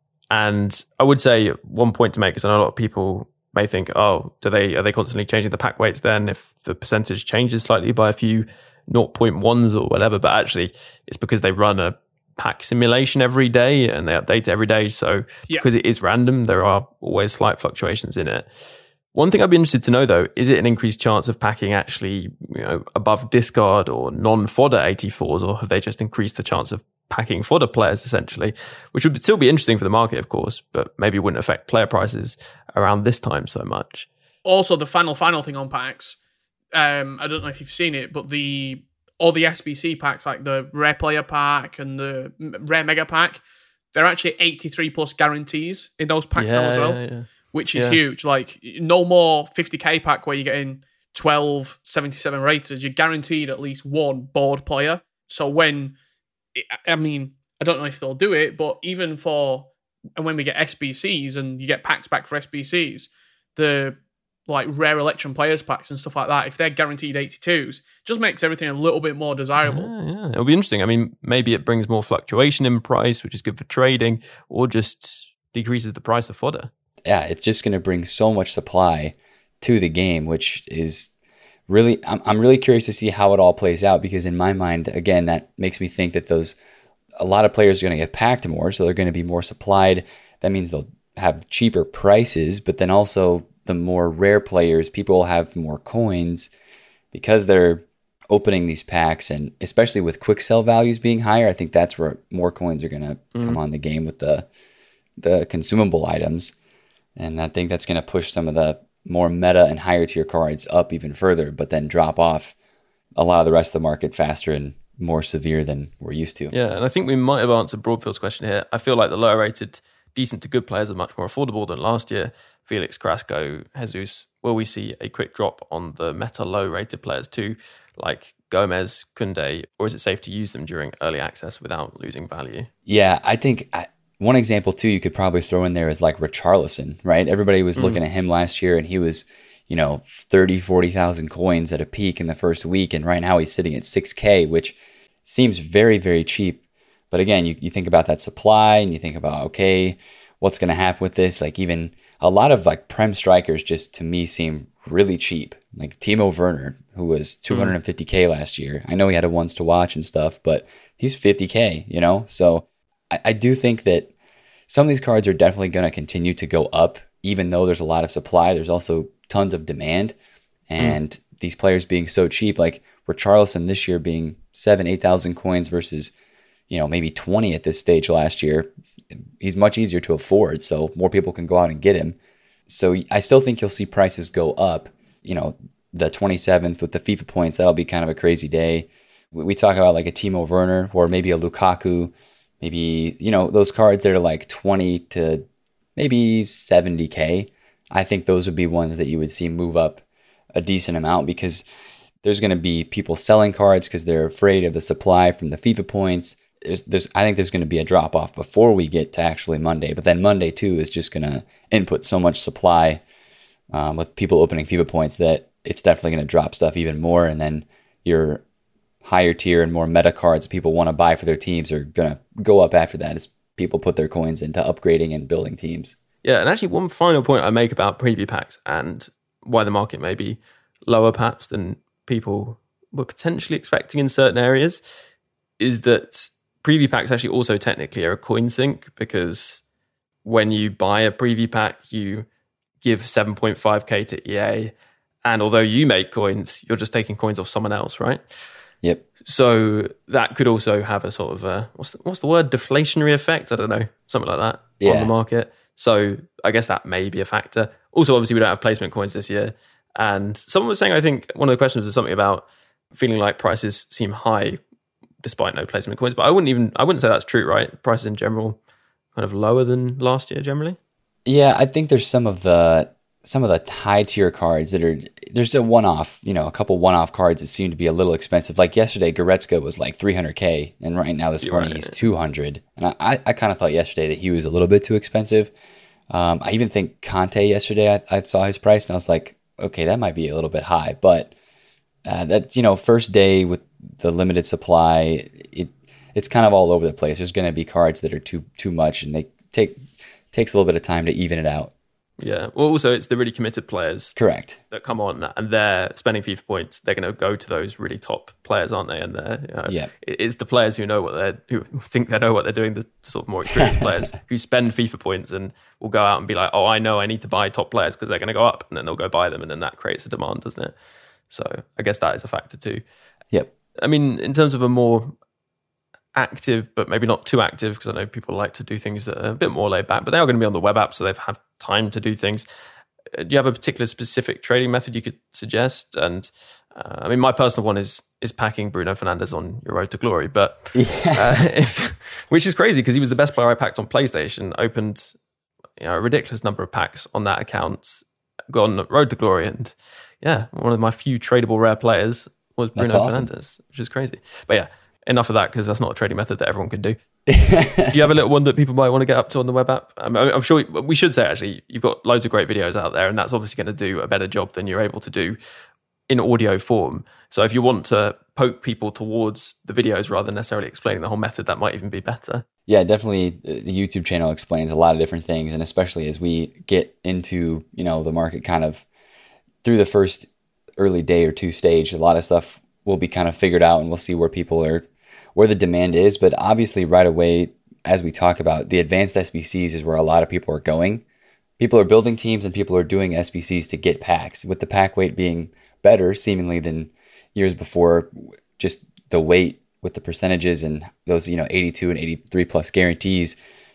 And I would say one point to make is I know a lot of people may think, oh, are they constantly changing the pack weights then if the percentage changes slightly by a few 0.1s or whatever? But actually it's because they run a pack simulation every day and they update it every day. So because it is random, there are always slight fluctuations in it. One thing I'd be interested to know, though, is it an increased chance of packing actually, above discard or non-fodder 84s, or have they just increased the chance of packing fodder players, essentially? Which would still be interesting for the market, of course, but maybe wouldn't affect player prices around this time so much. Also, the final thing on packs, I don't know if you've seen it, but all the SBC packs, like the Rare Player Pack and the Rare Mega Pack, they're actually 83 plus guarantees in those packs now as well. Which is huge. Like, no more 50k pack where you're getting 12 77 raters. You're guaranteed at least one board player. So when I don't know if they'll do it, but even when we get SBCs and you get packs back for SBCs, the like rare election players packs and stuff like that, if they're guaranteed 82s, just makes everything a little bit more desirable. Yeah, it'll be interesting. I mean, maybe it brings more fluctuation in price, which is good for trading, or just decreases the price of fodder. Yeah, it's just going to bring so much supply to the game, which is really, I'm really curious to see how it all plays out, because in my mind, again, that makes me think that a lot of players are going to get packed more, so they're going to be more supplied. That means they'll have cheaper prices, but then also the more rare players, people will have more coins because they're opening these packs, and especially with quick sell values being higher, I think that's where more coins are going to come on the game with the consumable items. And I think that's going to push some of the more meta and higher tier cards up even further, but then drop off a lot of the rest of the market faster and more severe than we're used to. Yeah, and I think we might have answered Broadfield's question here. I feel like the lower rated, decent to good players are much more affordable than last year. Felix, Carrasco, Jesus. Will we see a quick drop on the meta low rated players too, like Gomez, Koundé, or is it safe to use them during early access without losing value? Yeah, I think one example too you could probably throw in there is like Richarlison, right? Everybody was looking at him last year and he was, 30, 40,000 coins at a peak in the first week. And right now he's sitting at 6K, which seems very, very cheap. But again, you think about that supply and you think about, okay, what's going to happen with this? Like even a lot of like Prem strikers just to me seem really cheap. Like Timo Werner, who was 250K last year. I know he had a once to watch and stuff, but he's 50K, So I do think that some of these cards are definitely going to continue to go up, even though there's a lot of supply. There's also tons of demand, and these players being so cheap, like Richarlison this year being 8,000 coins versus, maybe 20 at this stage last year. He's much easier to afford, so more people can go out and get him. So I still think you'll see prices go up. The 27th with the FIFA points, that'll be kind of a crazy day. We talk about like a Timo Werner or maybe a Lukaku. Maybe, those cards that are like 20 to maybe 70K. I think those would be ones that you would see move up a decent amount, because there's going to be people selling cards because they're afraid of the supply from the FIFA points. I think there's going to be a drop off before we get to actually Monday. But then Monday too is just going to input so much supply with people opening FIFA points that it's definitely going to drop stuff even more. And then your higher tier and more meta cards people want to buy for their teams are going to go up after that as people put their coins into upgrading and building teams. Yeah, and actually one final point I make about preview packs and why the market may be lower perhaps than people were potentially expecting in certain areas is that preview packs actually also technically are a coin sink, because when you buy a preview pack, you give 7.5k to EA, and although you make coins, you're just taking coins off someone else, right? Yep. So that could also have a sort of a, what's the word? Deflationary effect? I don't know, something like that on the market. So I guess that may be a factor. Also, obviously, we don't have placement coins this year. And someone was saying, I think one of the questions was something about feeling like prices seem high despite no placement coins. But I wouldn't say that's true, right? Prices in general kind of lower than last year generally. Yeah, I think there's some of the high tier cards that are, there's a one-off, a couple one-off cards that seem to be a little expensive. Like yesterday, Goretzka was like 300k, and right now this morning he's 200. And I kind of thought yesterday that he was a little bit too expensive. I even think Conte yesterday, I saw his price and I was like, okay, that might be a little bit high. But that, first day with the limited supply, it's kind of all over the place. There's going to be cards that are too much, and they takes a little bit of time to even it out. Yeah. Well, also it's the really committed players, correct, that come on and they're spending FIFA points. They're going to go to those really top players, aren't they? And it's the players who think they know what they're doing. The sort of more experienced players who spend FIFA points and will go out and be like, "Oh, I know I need to buy top players because they're going to go up," and then they'll go buy them, and then that creates a demand, doesn't it? So I guess that is a factor too. Yep. I mean, in terms of a more active, but maybe not too active, because I know people like to do things that are a bit more laid back, but they are going to be on the web app, so they've had time to do things. Do you have a particular specific trading method you could suggest? And I mean, my personal one is packing Bruno Fernandes on your road to glory, but which is crazy because he was the best player I packed on PlayStation. Opened a ridiculous number of packs on that account, gone road to glory, and one of my few tradable rare players was Bruno Fernandes, which is crazy. But yeah, enough of that, because that's not a trading method that everyone can do. Do you have a little one that people might want to get up to on the web app? I'm sure we should say, actually, you've got loads of great videos out there, and that's obviously going to do a better job than you're able to do in audio form. So if you want to poke people towards the videos rather than necessarily explaining the whole method, that might even be better. Yeah, definitely. The YouTube channel explains a lot of different things, and especially as we get into the market kind of through the first early day or two stage, a lot of stuff will be kind of figured out, and we'll see where the demand is. But obviously right away, as we talk about, the advanced SBCs is where a lot of people are going. People are building teams and people are doing SBCs to get packs, with the pack weight being better seemingly than years before. Just the weight with the percentages and those 82 and 83 plus guarantees.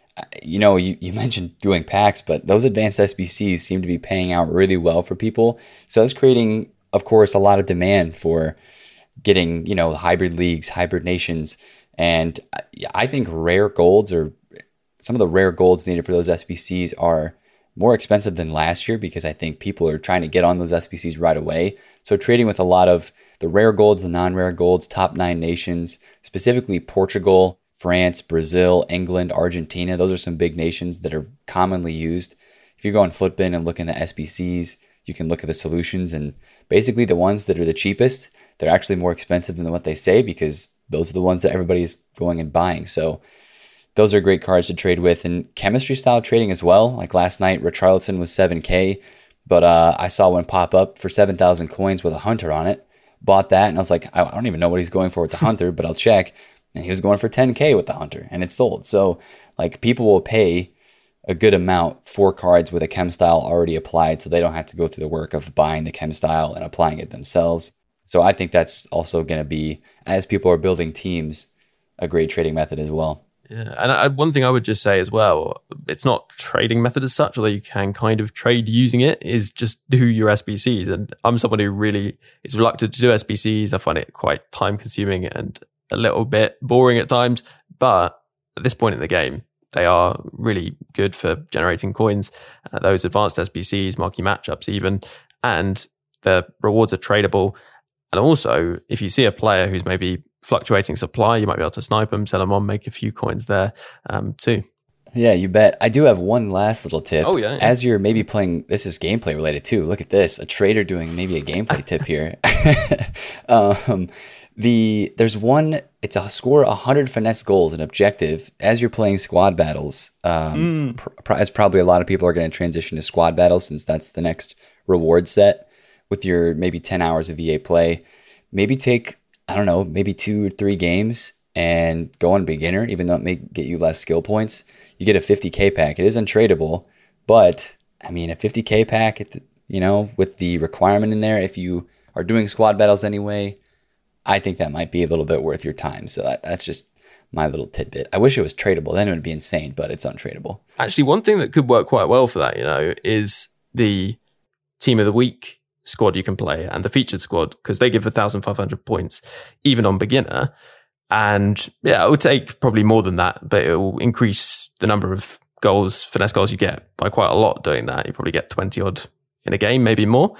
You mentioned doing packs, but those advanced SBCs seem to be paying out really well for people. So it's creating, of course, a lot of demand for getting, hybrid leagues, hybrid nations. And I think rare golds, or some of the rare golds needed for those SBCs, are more expensive than last year, because I think people are trying to get on those SBCs right away. So trading with a lot of the rare golds, the non-rare golds, top 9 nations, specifically Portugal, France, Brazil, England, Argentina. Those are some big nations that are commonly used. If you go on Flipbin and look in the SBCs, you can look at the solutions, and basically the ones that are the cheapest, they're actually more expensive than what they say, because those are the ones that everybody's going and buying. So those are great cards to trade with, and chemistry style trading as well. Like last night, Richarlison was 7K, but I saw one pop up for 7,000 coins with a hunter on it. Bought that, and I was like, I don't even know what he's going for with the hunter, but I'll check. And he was going for 10K with the hunter, and it sold. So like, people will pay a good amount for cards with a chem style already applied, so they don't have to go through the work of buying the chem style and applying it themselves. So I think that's also going to be, as people are building teams, a great trading method as well. Yeah, and one thing I would just say as well, it's not trading method as such, although you can kind of trade using it, is just do your SBCs. And I'm someone who really is reluctant to do SBCs. I find it quite time consuming and a little bit boring at times. But at this point in the game, they are really good for generating coins. Those advanced SBCs, marquee matchups even, and the rewards are tradable. And also, if you see a player who's maybe fluctuating supply, you might be able to snipe them, sell them on, make a few coins there too. Yeah, you bet. I do have one last little tip. Oh, yeah. As you're maybe playing, this is gameplay related too. Look at this. A trader doing maybe a gameplay tip here. There's one, it's a score 100 finesse goals, an objective, as you're playing squad battles. As probably a lot of people are going to transition to squad battles, since that's the next reward set with your maybe 10 hours of EA play. Maybe take, I don't know, maybe 2 or 3 games and go on beginner, even though it may get you less skill points. You get a 50k pack. It is untradeable, but I mean, a 50k pack, with the requirement in there, if you are doing squad battles anyway, I think that might be a little bit worth your time. So that's just my little tidbit. I wish it was tradable. Then it would be insane, but it's untradeable. Actually, one thing that could work quite well for that, is the Team of the Week squad you can play and the featured squad, because they give 1,500 points even on beginner. And yeah, it will take probably more than that, but it will increase the number of finesse goals you get by quite a lot doing that. You probably get 20 odd in a game, maybe more.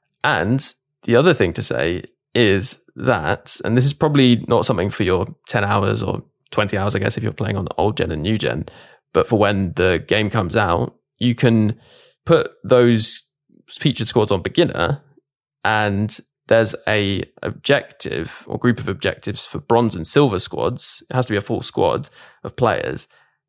And the other thing to say is that, and this is probably not something for your 10 hours or 20 hours, I guess, if you're playing on old gen and new gen, but for when the game comes out, you can put those featured squads on beginner, and there's a objective or group of objectives for bronze and silver squads. It has to be a full squad of players.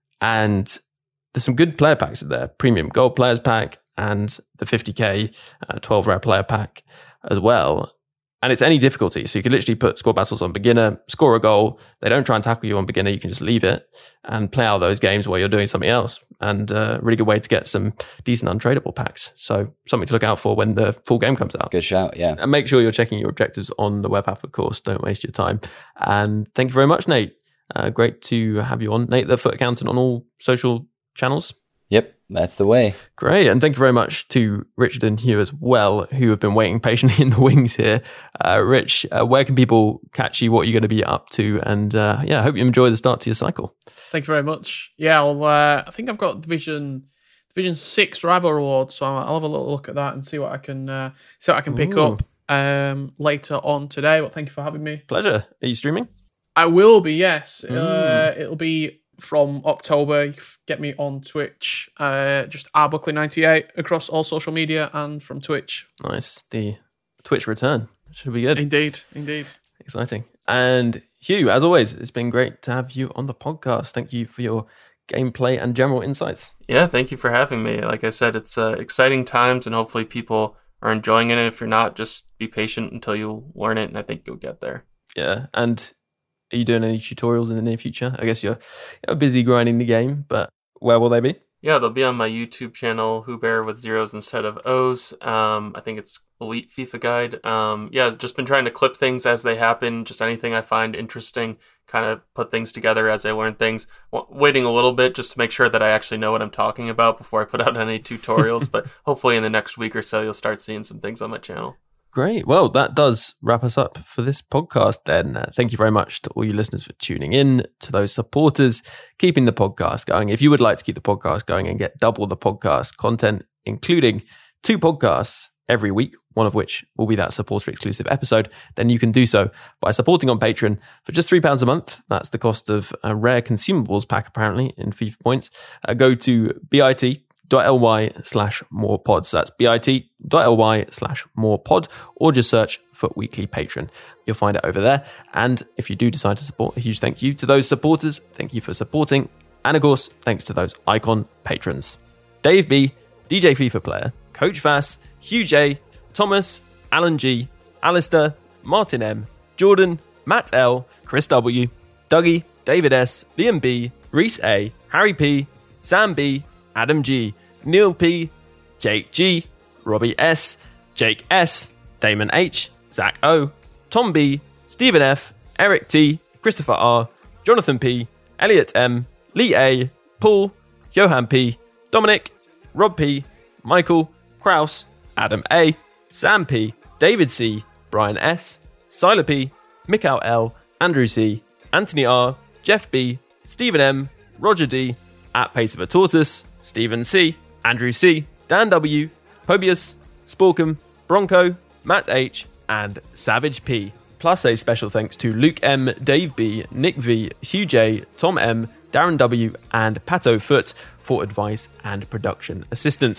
And there's some good player packs in there. Premium Gold Players Pack and the 50k 12 rare player pack as well. And it's any difficulty. So you could literally put squad battles on beginner, score a goal. They don't try and tackle you on beginner. You can just leave it and play out those games while you're doing something else. And a really good way to get some decent untradeable packs. So something to look out for when the full game comes out. Good shout, yeah. And make sure you're checking your objectives on the web app, of course. Don't waste your time. And thank you very much, Nate. Great to have you on. Nate, the Foot Accountant on all social channels. Yep, that's the way. Great. And thank you very much to Richard and Hugh as well, who have been waiting patiently in the wings here. Rich, where can people catch you? What are you going to be up to? And I hope you enjoy the start to your cycle. Thank you very much. Yeah, I think I've got Division 6 rival rewards, so I'll have a little look at that and see what I can pick up later on today. But thank you for having me. Pleasure. Are you streaming? I will be, yes. It'll be from October. You can get me on Twitch, just rbuckley98 across all social media and from Twitch. Nice. The Twitch return. Should be good. Indeed. Exciting. And Hugh, as always, it's been great to have you on the podcast. Thank you for your gameplay and general insights. Yeah, thank you for having me. Like I said, it's exciting times, and hopefully people are enjoying it. If you're not, just be patient until you learn it, and I think you'll get there. Yeah, and are you doing any tutorials in the near future? I guess you're busy grinding the game, but where will they be? Yeah, they'll be on my YouTube channel, Huber with zeros instead of O's. I think it's Elite FIFA Guide. I've just been trying to clip things as they happen, just anything I find interesting, kind of put things together as I learn things. Waiting a little bit just to make sure that I actually know what I'm talking about before I put out any tutorials, but hopefully in the next week or so, you'll start seeing some things on my channel. Great. Well, that does wrap us up for this podcast then. Thank you very much to all you listeners for tuning in, to those supporters keeping the podcast going. If you would like to keep the podcast going and get double the podcast content, including 2 podcasts every week, one of which will be that supporter exclusive episode, then you can do so by supporting on Patreon for just £3 a month. That's the cost of a rare consumables pack, apparently, in FIFA points. Go to bit.ly/morepod. So that's bit.ly/morepod, or just search Foot Weekly Patron. You'll find it over there. And if you do decide to support, a huge thank you to those supporters. Thank you for supporting. And of course, thanks to those icon patrons: Dave B, DJ FIFA Player, Coach Vass, Hugh J, Thomas, Alan G, Alistair, Martin M, Jordan, Matt L, Chris W, Dougie, David S, Liam B, Reese A, Harry P, Sam B, Adam G, Neil P, Jake G, Robbie S, Jake S, Damon H, Zach O, Tom B, Stephen F, Eric T, Christopher R, Jonathan P, Elliot M, Lee A, Paul, Johan P, Dominic, Rob P, Michael, Kraus, Adam A, Sam P, David C, Brian S, Siler P, Mikhail L, Andrew C, Anthony R, Jeff B, Stephen M, Roger D, at Pace of a Tortoise, Stephen C, Andrew C, Dan W, Pobius, Sporkum, Bronco, Matt H, and Savage P. Plus a special thanks to Luke M, Dave B, Nick V, Hugh J, Tom M, Darren W, and Pato Foot for advice and production assistance.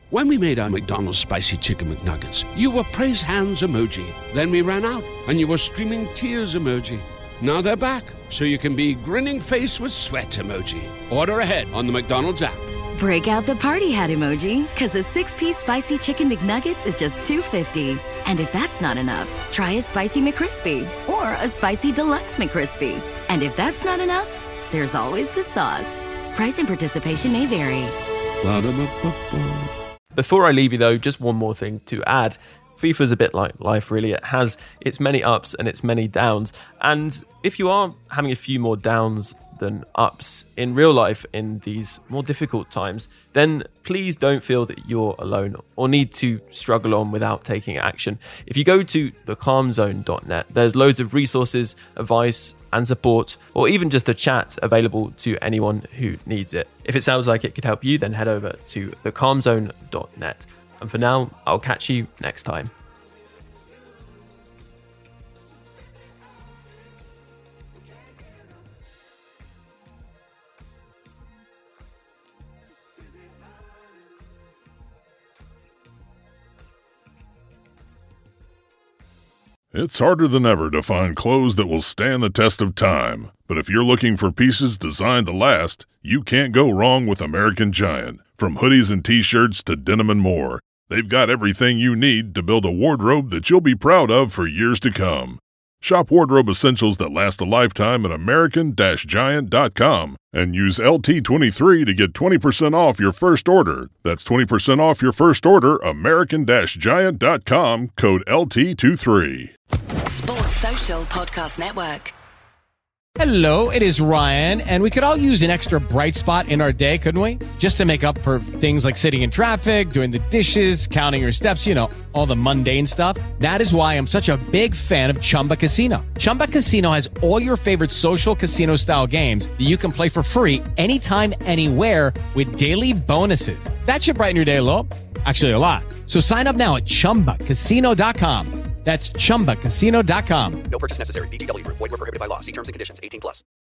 When we made our McDonald's Spicy Chicken McNuggets, you were praise hands emoji. Then we ran out, and you were streaming tears emoji. Now they're back, so you can be grinning face with sweat emoji. Order ahead on the McDonald's app. Break out the party hat emoji, because a 6-piece Spicy Chicken McNuggets is just $2.50. And if that's not enough, try a Spicy McCrispy or a Spicy Deluxe McCrispy. And if that's not enough, there's always the sauce. Price and participation may vary. Ba-da-ba-ba-ba. Before I leave you though, just one more thing to add. FIFA's a bit like life really. It has its many ups and its many downs. And if you are having a few more downs than ups in real life in these more difficult times, then please don't feel that you're alone or need to struggle on without taking action. If you go to thecalmzone.net, there's loads of resources, advice and support, or even just a chat available to anyone who needs it. If it sounds like it could help you, then head over to thecalmzone.net. And for now, I'll catch you next time. It's harder than ever to find clothes that will stand the test of time. But if you're looking for pieces designed to last, you can't go wrong with American Giant. From hoodies and t-shirts to denim and more, they've got everything you need to build a wardrobe that you'll be proud of for years to come. Shop wardrobe essentials that last a lifetime at American-Giant.com and use LT23 to get 20% off your first order. That's 20% off your first order, American-Giant.com, code LT23. Sports Social Podcast Network. Hello, it is Ryan, and we could all use an extra bright spot in our day, couldn't we? Just to make up for things like sitting in traffic, doing the dishes, counting your steps, you know, all the mundane stuff. That is why I'm such a big fan of Chumba Casino. Chumba Casino has all your favorite social casino-style games that you can play for free anytime, anywhere with daily bonuses. That should brighten your day a little. Actually, a lot. So sign up now at ChumbaCasino.com. That's ChumbaCasino.com. No purchase necessary. VGW Group. Void where prohibited by law. See terms and conditions. 18+.